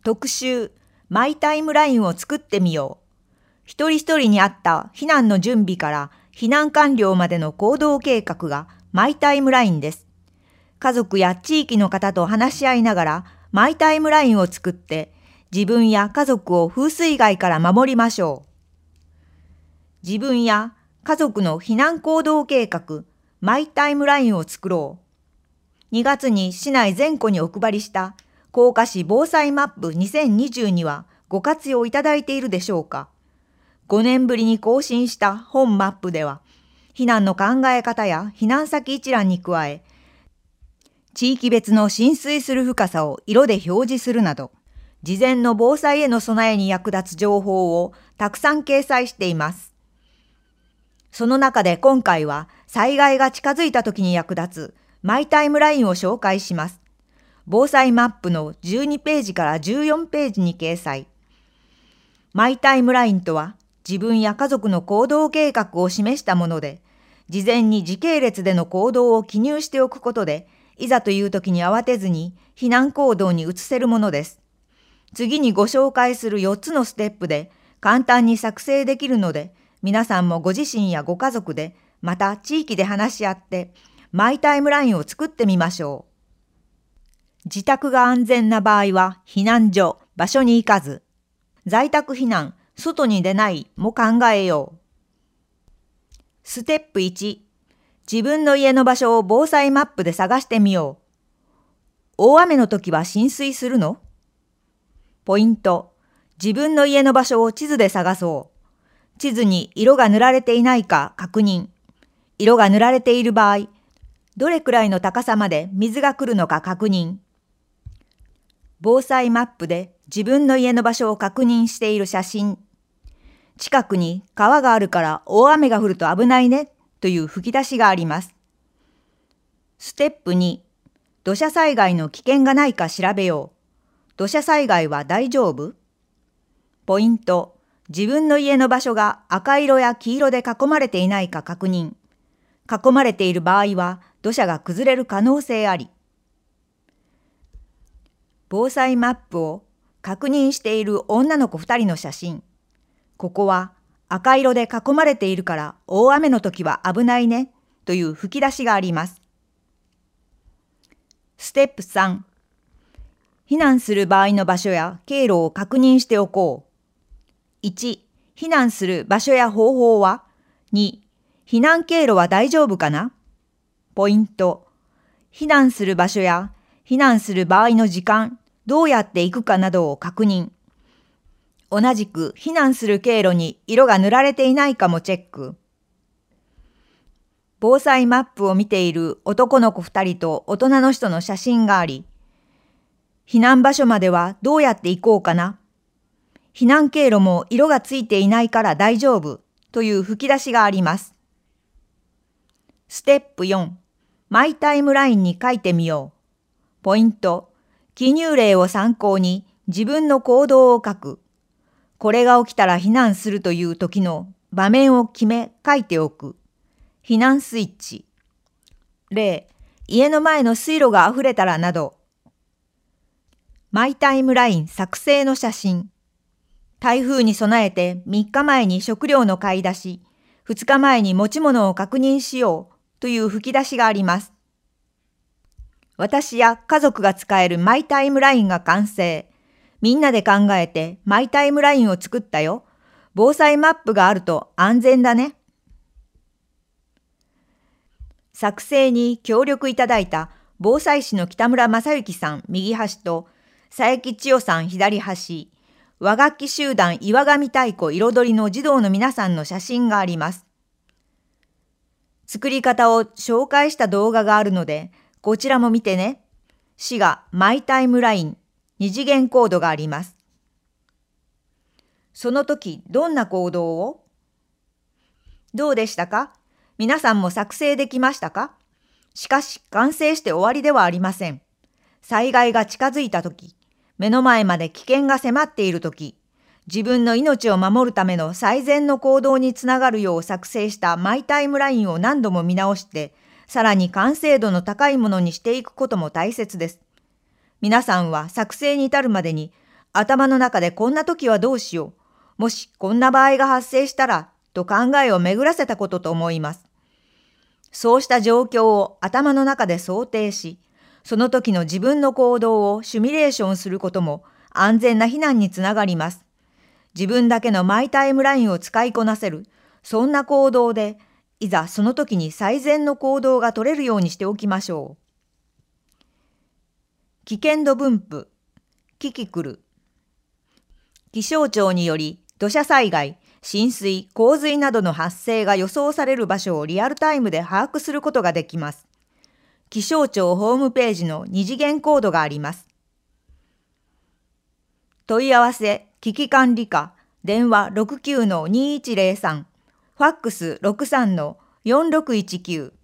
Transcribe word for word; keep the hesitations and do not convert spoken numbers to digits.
特集マイタイムラインを作ってみよう。一人一人に合った避難の準備から避難完了までの行動計画がマイタイムラインです。家族や地域の方と話し合いながらマイタイムラインを作って自分や家族を風水害から守りましょう。自分や家族の避難行動計画マイタイムラインを作ろう。にがつに市内全戸にお配りした甲賀市防災マップにせんにじゅうにはご活用いただいているでしょうか。ごねんぶりに更新した本マップでは、避難の考え方や避難先一覧に加え、地域別の浸水する深さを色で表示するなど、事前の防災への備えに役立つ情報をたくさん掲載しています。その中で今回は災害が近づいた時に役立つマイタイムラインを紹介します。防災マップのじゅうにページからじゅうよんページに掲載。マイタイムラインとは自分や家族の行動計画を示したもので、事前に時系列での行動を記入しておくことで、いざという時に慌てずに避難行動に移せるものです。次にご紹介するよっつのステップで簡単に作成できるので、皆さんもご自身やご家族で、また地域で話し合って、マイタイムラインを作ってみましょう。自宅が安全な場合は避難所、場所に行かず、在宅避難、外に出ないも考えよう。ステップいち、自分の家の場所を防災マップで探してみよう。大雨の時は浸水するの？ポイント、自分の家の場所を地図で探そう。地図に色が塗られていないか確認。色が塗られている場合、どれくらいの高さまで水が来るのか確認。防災マップで自分の家の場所を確認している写真。近くに川があるから大雨が降ると危ないねという吹き出しがあります。ステップに、土砂災害の危険がないか調べよう。土砂災害は大丈夫？ポイント、自分の家の場所が赤色や黄色で囲まれていないか確認。囲まれている場合は土砂が崩れる可能性あり。防災マップを確認している女の子ふたりの写真。ここは赤色で囲まれているから大雨の時は危ないねという吹き出しがあります。ステップさん、避難する場合の場所や経路を確認しておこう。いち、避難する場所や方法は？に、避難経路は大丈夫かな？ポイント、避難する場所や避難する場合の時間、どうやって行くかなどを確認。同じく避難する経路に色が塗られていないかもチェック。防災マップを見ている男の子ふたりと大人の人の写真があり、避難場所まではどうやって行こうかな？避難経路も色がついていないから大丈夫という吹き出しがあります。ステップよん、マイタイムラインに書いてみよう。ポイント、記入例を参考に自分の行動を書く。これが起きたら避難するという時の場面を決め書いておく。避難スイッチ。例、家の前の水路があふれたらなど。マイタイムライン作成の写真。台風に備えてみっかまえに食料の買い出し、ふつかまえに持ち物を確認しようという吹き出しがあります。私や家族が使えるマイタイムラインが完成。みんなで考えてマイタイムラインを作ったよ。防災マップがあると安全だね。作成に協力いただいた防災士の北村正幸さん右端と佐伯千代さん左端、和楽器集団岩上太鼓彩りの児童の皆さんの写真があります。作り方を紹介した動画があるので、こちらも見てね。市がマイタイムライン二次元コードがあります。その時どんな行動を？どうでしたか？皆さんも作成できましたか？しかし完成して終わりではありません。災害が近づいた時、目の前まで危険が迫っている時、自分の命を守るための最善の行動につながるよう作成したマイタイムラインを何度も見直して、さらに完成度の高いものにしていくことも大切です。皆さんは作成に至るまでに頭の中でこんな時はどうしよう、もしこんな場合が発生したら、と考えを巡らせたことと思います。そうした状況を頭の中で想定し、その時の自分の行動をシミュレーションすることも安全な避難につながります。自分だけのマイタイムラインを使いこなせる、そんな行動で、いざその時に最善の行動が取れるようにしておきましょう。危険度分布、キキクル。気象庁により土砂災害、浸水、洪水などの発生が予想される場所をリアルタイムで把握することができます。気象庁ホームページの二次元コードがあります。問い合わせ、危機管理課、電話 ろくきゅうのにいちゼロさん、ファックス ろくさんのよんろくいちきゅう。